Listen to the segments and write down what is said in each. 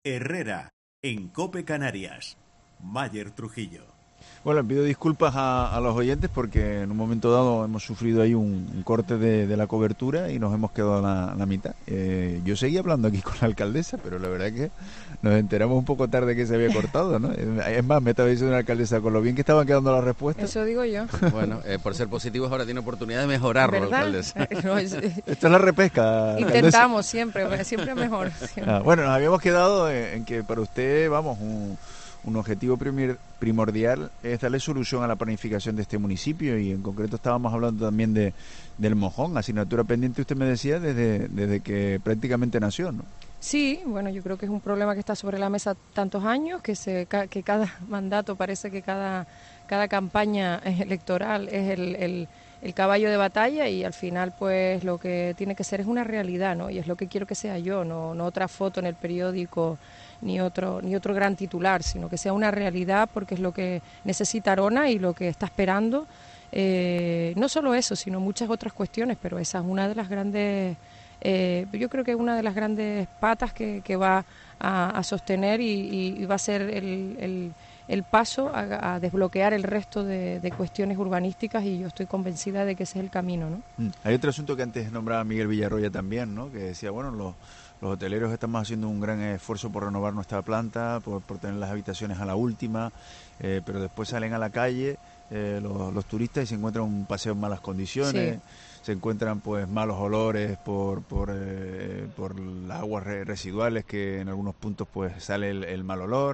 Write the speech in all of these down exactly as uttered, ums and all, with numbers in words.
Herrera, en COPE Canarias. Mayer Trujillo. Bueno, pido disculpas a, a los oyentes porque en un momento dado hemos sufrido ahí un, un corte de, de la cobertura y nos hemos quedado a la, a la mitad. Eh, yo seguí hablando aquí con la alcaldesa, pero la verdad es que nos enteramos un poco tarde que se había cortado, ¿no? Es más, me estaba diciendo la alcaldesa con lo bien que estaban quedando las respuestas. Eso digo yo. Bueno, eh, por ser positivos ahora tiene oportunidad de mejorarlo, ¿verdad? alcaldesa. No, es, Esto es la repesca. Intentamos siempre, siempre mejor. Siempre. Ah, bueno, nos habíamos quedado en, en que para usted, vamos, un... Un objetivo primir, primordial es darle solución a la planificación de este municipio y en concreto estábamos hablando también de del mojón, asignatura pendiente, usted me decía, desde, desde que prácticamente nació, ¿no? Sí, bueno, yo creo que es un problema que está sobre la mesa tantos años, que se que cada mandato parece que cada, cada campaña electoral es el, el, el caballo de batalla y al final pues lo que tiene que ser es una realidad, ¿no? Y es lo que quiero que sea yo, no, no otra foto en el periódico ni otro ni otro gran titular, sino que sea una realidad porque es lo que necesita Arona y lo que está esperando. Eh, no solo eso, sino muchas otras cuestiones, pero esa es una de las grandes, eh, yo creo que es una de las grandes patas que, que va a, a sostener y, y, y va a ser el, el, el paso a, a desbloquear el resto de, de cuestiones urbanísticas y yo estoy convencida de que ese es el camino, ¿no? Mm. Hay otro asunto que antes nombraba Miguel Villarroya también, ¿no? Que decía, bueno, los Los hoteleros estamos haciendo un gran esfuerzo por renovar nuestra planta, por, por tener las habitaciones a la última, eh, pero después salen a la calle eh, los, los turistas y se encuentran un paseo en malas condiciones, sí. Se encuentran pues malos olores por por, eh, por las aguas re residuales que en algunos puntos pues sale el, el mal olor,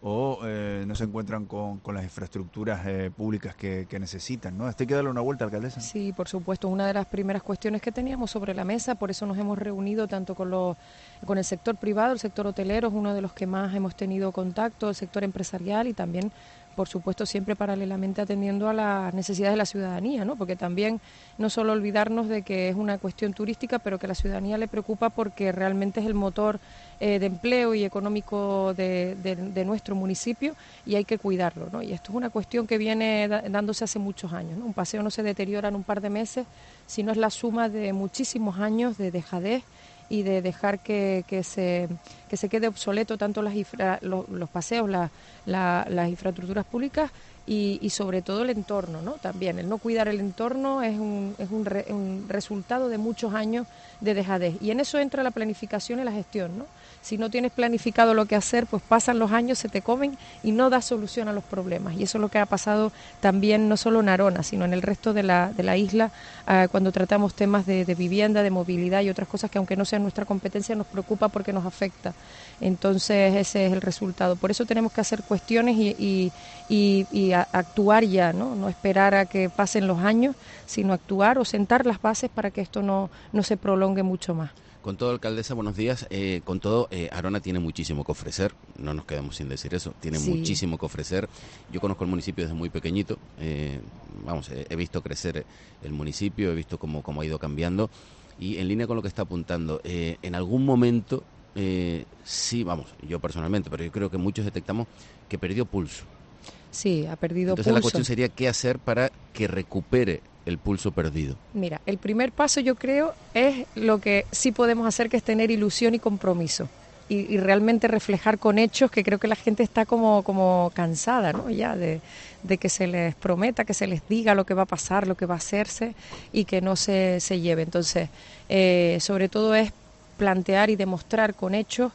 o eh, no se encuentran con, con las infraestructuras eh, públicas que, que necesitan, ¿no? Esto hay que darle una vuelta, alcaldesa. Sí, por supuesto, una de las primeras cuestiones que teníamos sobre la mesa, por eso nos hemos reunido tanto con los con el sector privado, el sector hotelero es uno de los que más hemos tenido contacto, el sector empresarial y también, por supuesto, siempre paralelamente atendiendo a las necesidades de la ciudadanía, ¿no? Porque también no solo olvidarnos de que es una cuestión turística, pero que a la ciudadanía le preocupa porque realmente es el motor eh, de empleo y económico de, de, de nuestro municipio y hay que cuidarlo, ¿no? Y esto es una cuestión que viene da, dándose hace muchos años, ¿no? Un paseo no se deteriora en un par de meses, sino es la suma de muchísimos años de dejadez y de dejar que, que, se, que se quede obsoleto tanto las infra, los, los paseos, la, la, las infraestructuras públicas y, y sobre todo el entorno, ¿no? También el no cuidar el entorno es un, es un, re, un resultado de muchos años de dejadez y en eso entra la planificación y la gestión, ¿no? Si no tienes planificado lo que hacer, pues pasan los años, se te comen y no das solución a los problemas. Y eso es lo que ha pasado también no solo en Arona, sino en el resto de la, de la isla, eh, cuando tratamos temas de, de vivienda, de movilidad y otras cosas que aunque no sean nuestra competencia nos preocupa porque nos afecta. Entonces ese es el resultado. Por eso tenemos que hacer cuestiones y, y, y, y a, actuar ya, ¿no? No esperar a que pasen los años, sino actuar o sentar las bases para que esto no, no se prolongue mucho más. Con todo, alcaldesa, buenos días. Eh, con todo, eh, Arona tiene muchísimo que ofrecer, no nos quedamos sin decir eso, tiene sí. muchísimo que ofrecer. Yo conozco el municipio desde muy pequeñito, eh, vamos, eh, he visto crecer el municipio, he visto cómo, cómo ha ido cambiando y en línea con lo que está apuntando, eh, en algún momento, eh, sí, vamos, yo personalmente, pero yo creo que muchos detectamos que perdió pulso. Sí, ha perdido Entonces, pulso. Entonces la cuestión sería qué hacer para que recupere el pulso perdido. Mira, el primer paso yo creo es lo que sí podemos hacer, que es tener ilusión y compromiso y, y realmente reflejar con hechos, que creo que la gente está como, como cansada, ¿no? Ya de, de que se les prometa, que se les diga lo que va a pasar, lo que va a hacerse y que no se, se lleve. Entonces, eh, sobre todo es plantear y demostrar con hechos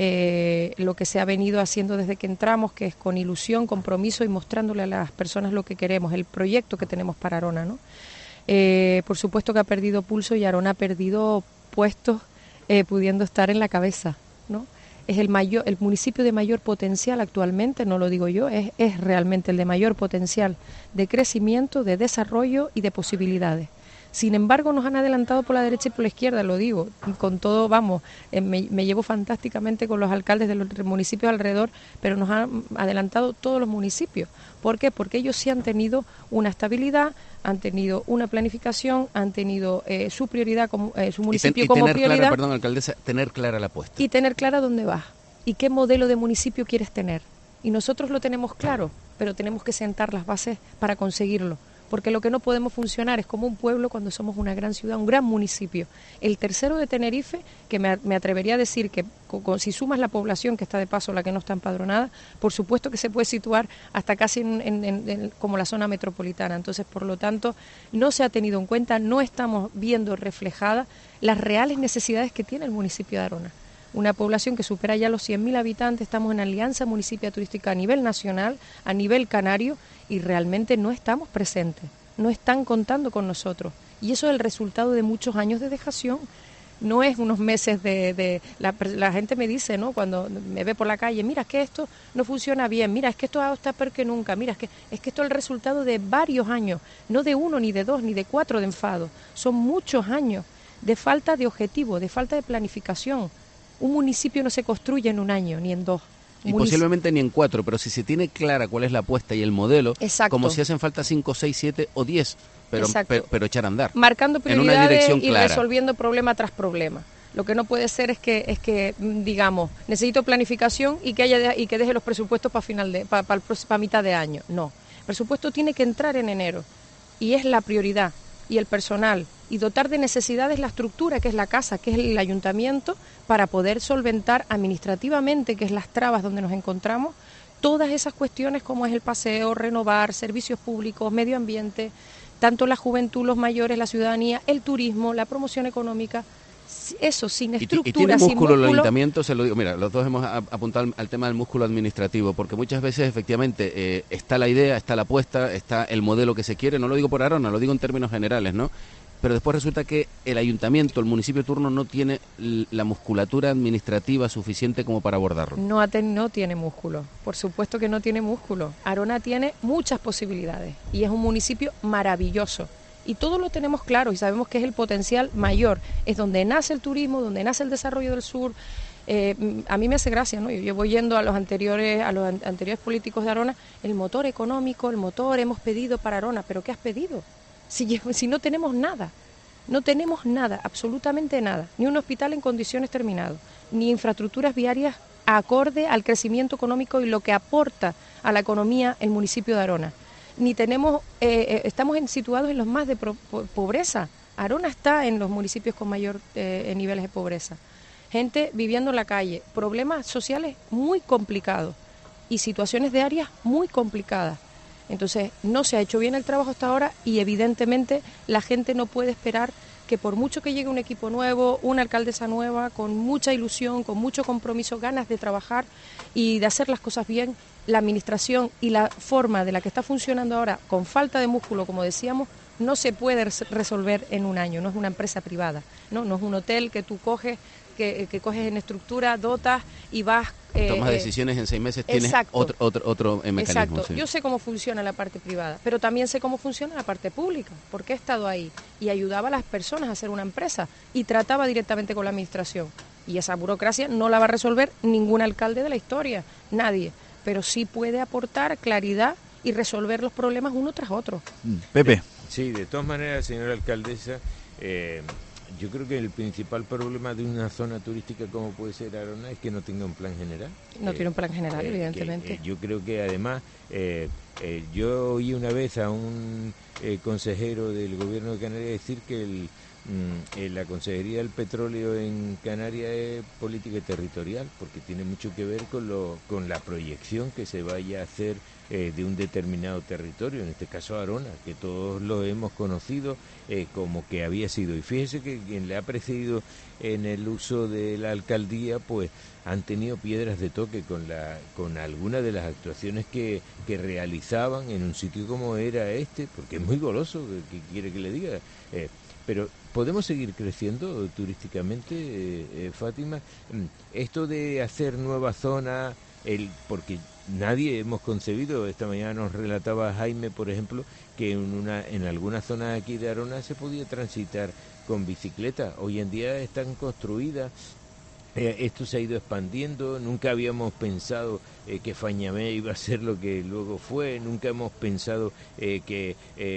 Eh, lo que se ha venido haciendo desde que entramos, que es con ilusión, compromiso y mostrándole a las personas lo que queremos, el proyecto que tenemos para Arona, ¿no? Eh, por supuesto que ha perdido pulso y Arona ha perdido puestos eh, pudiendo estar en la cabeza, ¿no? Es el mayor, el municipio de mayor potencial actualmente, no lo digo yo, es, es realmente el de mayor potencial de crecimiento, de desarrollo y de posibilidades. Sin embargo, nos han adelantado por la derecha y por la izquierda, lo digo, con todo, vamos, eh, me, me llevo fantásticamente con los alcaldes de los municipios alrededor, pero nos han adelantado todos los municipios. ¿Por qué? Porque ellos sí han tenido una estabilidad, han tenido una planificación, han tenido eh, su prioridad, como, eh, su municipio y ten, y como tener prioridad. Clara, perdón, alcaldesa, tener clara la apuesta. Y tener clara dónde vas y qué modelo de municipio quieres tener. Y nosotros lo tenemos claro, pero tenemos que sentar las bases para conseguirlo. porque lo que no podemos funcionar es como un pueblo cuando somos una gran ciudad, un gran municipio. El tercero de Tenerife, que me, me atrevería a decir que con, con, si sumas la población que está de paso, la que no está empadronada, por supuesto que se puede situar hasta casi en, en, en, en, como la zona metropolitana. Entonces, por lo tanto, no se ha tenido en cuenta, no estamos viendo reflejadas las reales necesidades que tiene el municipio de Arona. Una población que supera ya los cien mil habitantes, estamos en alianza municipio turística a nivel nacional, a nivel canario, y realmente no estamos presentes, no están contando con nosotros. Y eso es el resultado de muchos años de dejación, no es unos meses de... de la, la gente me dice, ¿no?, cuando me ve por la calle, mira, es que esto no funciona bien, mira, es que esto está peor que nunca, mira, es que, es que esto es el resultado de varios años, no de uno, ni de dos, ni de cuatro de enfado, son muchos años de falta de objetivo, de falta de planificación. Un municipio no se construye en un año, ni en dos. Y posiblemente ni en cuatro, pero si se tiene clara cuál es la apuesta y el modelo, exacto, como si hacen falta cinco, seis, siete o diez, pero, pero, pero echar a andar. Marcando prioridades en una dirección y clara, resolviendo problema tras problema. Lo que no puede ser es que, es que digamos, necesito planificación y que haya y que deje los presupuestos para final de para, para, para mitad de año. No, el presupuesto tiene que entrar en enero y es la prioridad, y el personal, y dotar de necesidades la estructura, que es la casa, que es el ayuntamiento, para poder solventar administrativamente, que es las trabas donde nos encontramos, todas esas cuestiones como es el paseo, renovar, servicios públicos, medio ambiente, tanto la juventud, los mayores, la ciudadanía, el turismo, la promoción económica. Eso, sin estructura, y tiene sin músculo, músculo. El ayuntamiento, se lo digo, mira, los dos hemos apuntado al, al tema del músculo administrativo, porque muchas veces efectivamente eh, está la idea, está la apuesta, está el modelo que se quiere, no lo digo por Arona, lo digo en términos generales, ¿no? Pero después resulta que el ayuntamiento, el municipio de turno, no tiene la musculatura administrativa suficiente como para abordarlo. No, no tiene músculo, por supuesto que no tiene músculo. Arona tiene muchas posibilidades y es un municipio maravilloso. Y todos lo tenemos claro y sabemos que es el potencial mayor. Es donde nace el turismo, donde nace el desarrollo del sur. Eh, a mí me hace gracia, ¿no? Yo, yo voy yendo a los anteriores a los an anteriores políticos de Arona, el motor económico, el motor hemos pedido para Arona, pero ¿qué has pedido? Si, si no tenemos nada, no tenemos nada, absolutamente nada, ni un hospital en condiciones terminadas, ni infraestructuras viarias acorde al crecimiento económico y lo que aporta a la economía el municipio de Arona. Ni tenemos, eh, estamos en, situados en los más de pro, po, pobreza. Arona está en los municipios con mayor eh, niveles de pobreza. Gente viviendo en la calle, problemas sociales muy complicados y situaciones de áreas muy complicadas. Entonces, no se ha hecho bien el trabajo hasta ahora y evidentemente la gente no puede esperar que por mucho que llegue un equipo nuevo, una alcaldesa nueva, con mucha ilusión, con mucho compromiso, ganas de trabajar y de hacer las cosas bien, la administración y la forma de la que está funcionando ahora, con falta de músculo, como decíamos, no se puede resolver en un año, no es una empresa privada, no, no es un hotel que tú coges, que, que coges en estructura, dotas y vas... Eh, Tomas decisiones en seis meses, tienes exacto, otro, otro, otro eh, mecanismo. Exacto, sí. Yo sé cómo funciona la parte privada, pero también sé cómo funciona la parte pública, porque he estado ahí y ayudaba a las personas a hacer una empresa y trataba directamente con la administración. Y esa burocracia no la va a resolver ningún alcalde de la historia, nadie, pero sí puede aportar claridad y resolver los problemas uno tras otro. Pepe. Sí, de todas maneras, señora alcaldesa, eh, yo creo que el principal problema de una zona turística como puede ser Arona es que no tenga un plan general. No eh, tiene un plan general, eh, evidentemente. Que, eh, yo creo que además, eh, eh, yo oí una vez a un eh, consejero del gobierno de Canarias decir que el, mm, eh, la Consejería del Petróleo en Canarias es política territorial, porque tiene mucho que ver con, lo, con la proyección que se vaya a hacer Eh, de un determinado territorio, en este caso Arona, que todos lo hemos conocido eh, como que había sido. Y fíjese que quien le ha precedido en el uso de la alcaldía, pues han tenido piedras de toque con la con algunas de las actuaciones que, que realizaban en un sitio como era este, porque es muy goloso, que quiere que le diga. Eh, pero ¿podemos seguir creciendo turísticamente, eh, eh, Fátima? Esto de hacer nuevas zonas, el porque nadie hemos concebido, esta mañana nos relataba Jaime, por ejemplo, que en una en alguna zona aquí de Arona se podía transitar con bicicleta. Hoy en día están construidas, eh, esto se ha ido expandiendo, nunca habíamos pensado eh, que Fañamé iba a ser lo que luego fue, nunca hemos pensado eh, que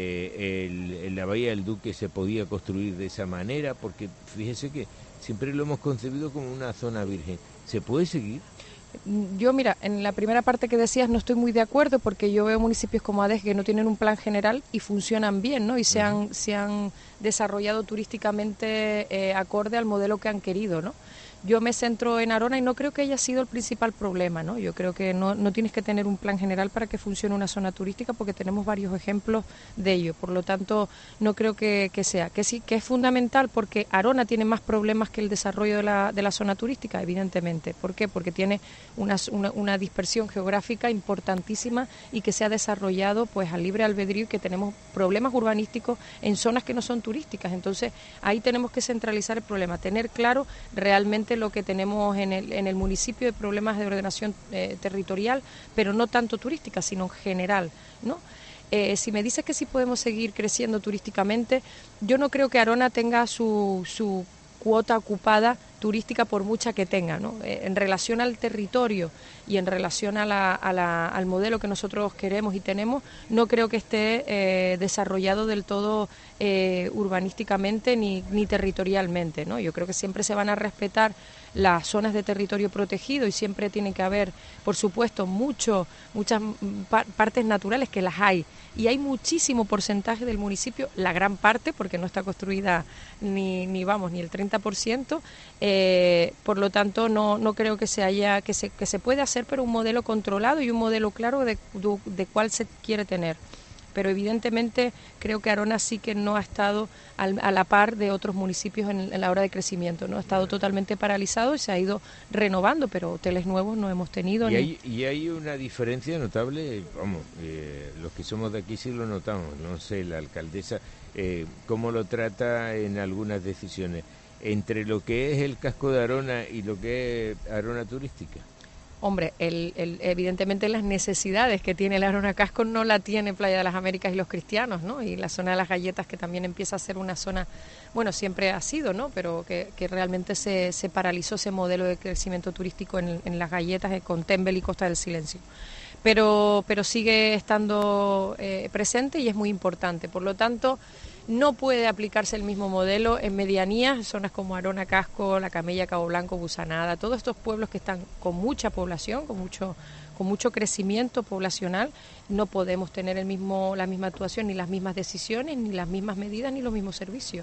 eh, el, la Bahía del Duque se podía construir de esa manera, porque fíjese que siempre lo hemos concebido como una zona virgen. ¿Se puede seguir? Yo, mira, en la primera parte que decías no estoy muy de acuerdo porque yo veo municipios como Ades que no tienen un plan general y funcionan bien, ¿no? Y se han, se han desarrollado turísticamente eh, acorde al modelo que han querido, ¿no? Yo me centro en Arona y no creo que haya sido el principal problema, ¿no? Yo creo que no, no tienes que tener un plan general para que funcione una zona turística porque tenemos varios ejemplos de ello. Por lo tanto, no creo que, que sea. Que sí, que es fundamental porque Arona tiene más problemas que el desarrollo de la, de la zona turística, evidentemente. ¿Por qué? Porque tiene una, una, una dispersión geográfica importantísima y que se ha desarrollado pues a libre albedrío y que tenemos problemas urbanísticos en zonas que no son turísticas. Entonces, ahí tenemos que centralizar el problema, tener claro realmente lo que tenemos en el, en el municipio de problemas de ordenación eh, territorial, pero no tanto turística, sino en general, ¿no? Eh, si me dices que sí podemos seguir creciendo turísticamente, yo no creo que Arona tenga su, su cuota ocupada turística por mucha que tenga, ¿no? Eh, en relación al territorio y en relación a la, a la, al modelo que nosotros queremos y tenemos, no creo que esté eh, desarrollado del todo eh, urbanísticamente ni, ni territorialmente, ¿no? Yo creo que siempre se van a respetar las zonas de territorio protegido y siempre tiene que haber, por supuesto, mucho, muchas pa- partes naturales que las hay. Y hay muchísimo porcentaje del municipio, la gran parte, porque no está construida ni, ni vamos, ni el treinta por ciento, eh, por lo tanto no, no creo que se haya, que se, que se puede hacer, pero un modelo controlado y un modelo claro de, de, de cuál se quiere tener. Pero evidentemente creo que Arona sí que no ha estado al, a la par de otros municipios en, en la hora de crecimiento, ¿no? Ha estado totalmente paralizado y se ha ido renovando, pero hoteles nuevos no hemos tenido. Y, ni... hay, y hay una diferencia notable, vamos, eh, los que somos de aquí sí lo notamos, no sé, la alcaldesa, eh, cómo lo trata en algunas decisiones, entre lo que es el casco de Arona y lo que es Arona turística. Hombre, el, el, evidentemente las necesidades que tiene el Arona Casco no la tiene Playa de las Américas y Los Cristianos, ¿no? Y la zona de las galletas, que también empieza a ser una zona, bueno, siempre ha sido, ¿no? Pero que, que realmente se, se paralizó ese modelo de crecimiento turístico en, en las galletas eh, con Tembel y Costa del Silencio. Pero, pero sigue estando eh, presente y es muy importante. Por lo tanto, no puede aplicarse el mismo modelo en medianías, zonas como Arona Casco, La Camella, Cabo Blanco, Busanada, todos estos pueblos que están con mucha población, con mucho con mucho crecimiento poblacional, no podemos tener el mismo la misma actuación, ni las mismas decisiones, ni las mismas medidas, ni los mismos servicios.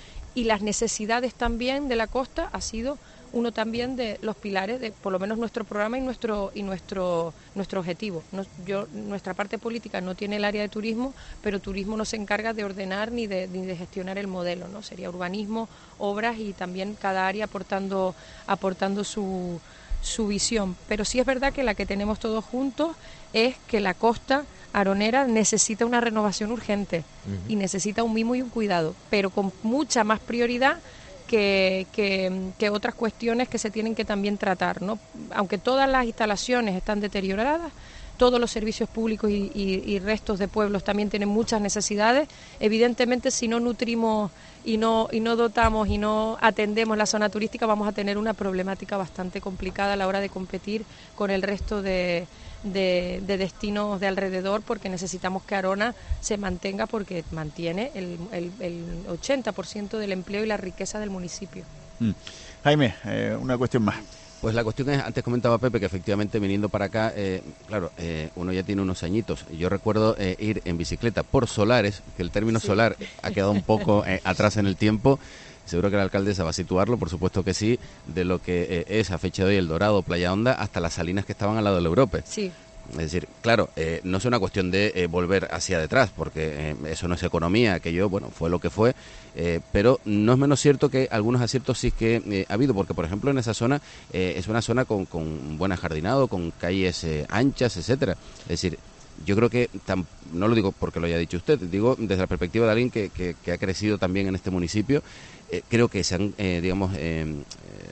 Y las necesidades también de la costa ha sido uno también de los pilares de por lo menos nuestro programa y nuestro y nuestro nuestro objetivo. No, yo nuestra parte política no tiene el área de turismo, pero turismo no se encarga de ordenar ni de, ni de gestionar el modelo, ¿no? Sería urbanismo, obras y también cada área aportando aportando su su visión. Pero sí es verdad que la que tenemos todos juntos es que la costa aronera necesita una renovación urgente uh-huh. y necesita un mimo y un cuidado, pero con mucha más prioridad Que, que, que otras cuestiones que se tienen que también tratar, ¿no? Aunque todas las instalaciones están deterioradas, todos los servicios públicos y, y, y restos de pueblos también tienen muchas necesidades. Evidentemente, si no nutrimos y no y no dotamos y no atendemos la zona turística, vamos a tener una problemática bastante complicada a la hora de competir con el resto de, de, de destinos de alrededor, porque necesitamos que Arona se mantenga, porque mantiene el, el, el ochenta por ciento del empleo y la riqueza del municipio. Mm. Jaime, eh, una cuestión más. Pues la cuestión es, antes comentaba Pepe que efectivamente viniendo para acá, eh, claro, eh, uno ya tiene unos añitos. Yo recuerdo eh, ir en bicicleta por solares, que el término sí. solar ha quedado un poco eh, atrás en el tiempo. Seguro que la alcaldesa va a situarlo, por supuesto que sí, de lo que eh, es a fecha de hoy El Dorado, Playa Honda, hasta las Salinas que estaban al lado del Europe. Sí. Es decir, claro, eh, no es una cuestión de eh, volver hacia detrás, porque eh, eso no es economía, aquello, bueno, fue lo que fue, eh, pero no es menos cierto que algunos aciertos sí que eh, ha habido, porque por ejemplo en esa zona eh, es una zona con, con buen ajardinado, con calles eh, anchas, etcétera. Es decir, yo creo que, tam, no lo digo porque lo haya dicho usted, digo desde la perspectiva de alguien que, que, que ha crecido también en este municipio, eh, creo que se han, eh, digamos, eh, eh,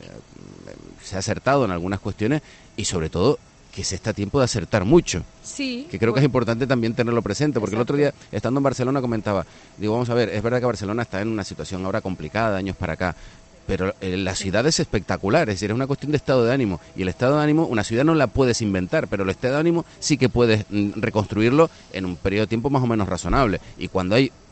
se ha acertado en algunas cuestiones y sobre todo que se está a tiempo de acertar mucho. Sí. Que creo pues, que es importante también tenerlo presente, porque exacto. el otro día, estando en Barcelona, comentaba, digo, vamos a ver, es verdad que Barcelona está en una situación ahora complicada, de años para acá, pero eh, la ciudad es espectacular, es decir, es una cuestión de estado de ánimo, y el estado de ánimo, una ciudad no la puedes inventar, pero el estado de ánimo sí que puedes mm, reconstruirlo en un periodo de tiempo más o menos razonable, y cuando hay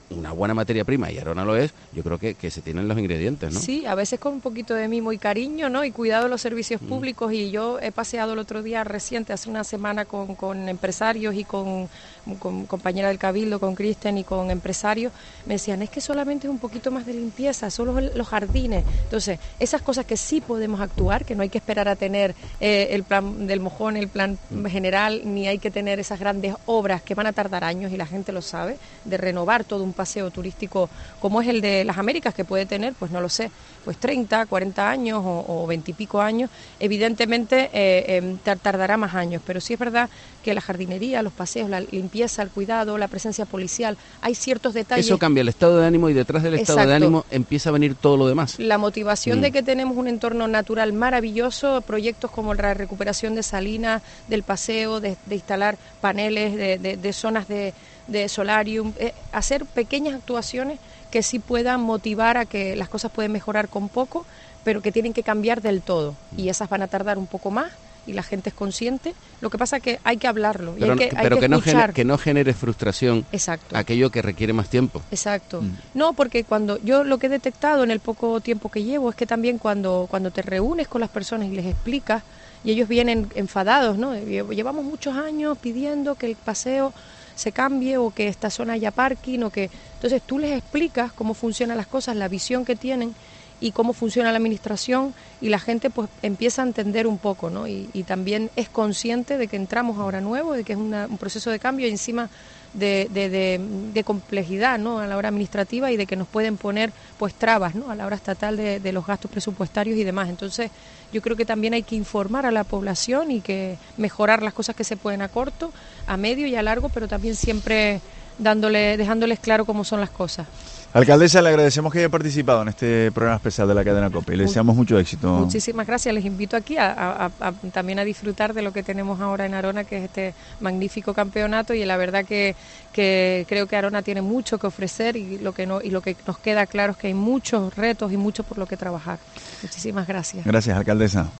una buena materia prima, y Arona lo es, yo creo que, que se tienen los ingredientes, ¿no? Sí, a veces con un poquito de mimo y cariño, ¿no? Y cuidado de los servicios Mm. públicos. Y yo he paseado el otro día reciente, hace una semana, con, con empresarios y con, con compañera del Cabildo, con Cristian y con empresarios. Me decían, es que solamente es un poquito más de limpieza, solo los jardines. Entonces, esas cosas que sí podemos actuar, que no hay que esperar a tener eh, el plan del mojón, el plan general, ni hay que tener esas grandes obras que van a tardar años, y la gente lo sabe, de renovar todo un paseo turístico como es el de las Américas, que puede tener, pues no lo sé, pues treinta, cuarenta años o veinte y pico años. Evidentemente eh, eh, tardará más años, pero sí es verdad que la jardinería, los paseos, la limpieza, el cuidado, la presencia policial, hay ciertos detalles. Eso cambia el estado de ánimo, y detrás del estado Exacto. de ánimo empieza a venir todo lo demás. La motivación Mm. de que tenemos un entorno natural maravilloso, proyectos como la recuperación de salinas, del paseo, de, de instalar paneles, de, de, de zonas de, de solarium, eh, hacer pequeñas actuaciones que sí puedan motivar a que las cosas pueden mejorar con poco, pero que tienen que cambiar del todo, y esas van a tardar un poco más, y la gente es consciente. Lo que pasa es que hay que hablarlo, y Pero, hay que, hay pero que que, no escuchar. genere, que no genere frustración. Exacto. Aquello que requiere más tiempo. Exacto. Mm. No, porque cuando yo lo que he detectado en el poco tiempo que llevo es que también cuando, cuando te reúnes con las personas y les explicas, y ellos vienen enfadados, ¿no? Llevamos muchos años pidiendo que el paseo se cambie, o que esta zona haya parking, o que... Entonces tú les explicas cómo funcionan las cosas, la visión que tienen y cómo funciona la administración, y la gente pues empieza a entender un poco, ¿no? Y, y también es consciente de que entramos ahora nuevo, de que es una, un proceso de cambio, y encima de, de, de, de complejidad, ¿no? A la hora administrativa, y de que nos pueden poner pues trabas, ¿no? A la hora estatal de, de los gastos presupuestarios y demás. Entonces yo creo que también hay que informar a la población, y que mejorar las cosas que se pueden a corto, a medio y a largo, pero también siempre dándole, dejándoles claro cómo son las cosas. Alcaldesa, le agradecemos que haya participado en este programa especial de la cadena COPE y le deseamos mucho éxito. Muchísimas gracias. Les invito aquí a, a, a, también a disfrutar de lo que tenemos ahora en Arona, que es este magnífico campeonato, y la verdad que, que creo que Arona tiene mucho que ofrecer, y lo que no y lo que nos queda claro es que hay muchos retos y mucho por lo que trabajar. Muchísimas gracias. Gracias, alcaldesa.